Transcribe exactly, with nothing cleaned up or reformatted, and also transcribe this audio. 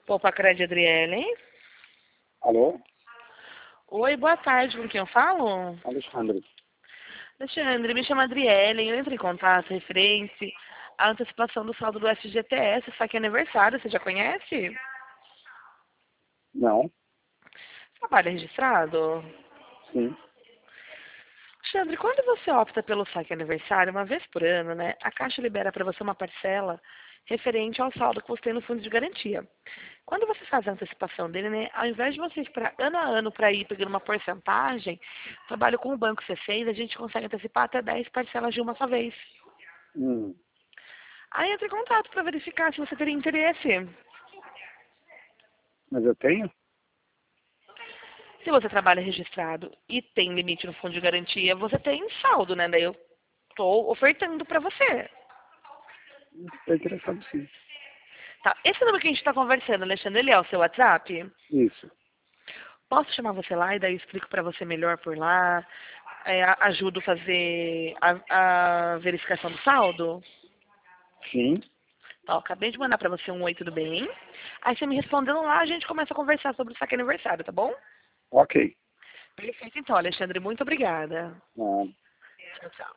Poupa Cred Adriele. Alô? Oi, boa tarde, com quem eu falo? Alexandre. Alexandre, me chama Adriele, eu entro em contato referente à antecipação do saldo do F G T S, só que é aniversário, você já conhece? Não? Trabalho registrado? Sim. Alexandre, quando você opta pelo saque aniversário, uma vez por ano, né, a Caixa libera para você uma parcela referente ao saldo que você tem no fundo de garantia. Quando você faz a antecipação dele, né, ao invés de você esperar ano a ano para ir pegando uma porcentagem, trabalho com o banco que você fez, a gente consegue antecipar até dez parcelas de uma só vez. Hum. Aí entra em contato para verificar se você teria interesse. Mas eu tenho? Se você trabalha registrado e tem limite no fundo de garantia, você tem saldo, né? Daí eu estou ofertando para você. Estou interessado sim. Tá, esse número que a gente está conversando, Alexandre, ele é o seu WhatsApp? Isso. Posso chamar você lá e daí eu explico para você melhor por lá? É, a- ajudo a fazer a, a verificação do saldo? Sim. Tá, eu acabei de mandar para você um oi, tudo bem? Aí você me respondendo lá, a gente começa a conversar sobre o saque aniversário, tá bom? Ok. Perfeito, então, Alexandre, muito obrigada. Ah, Tchau, tchau.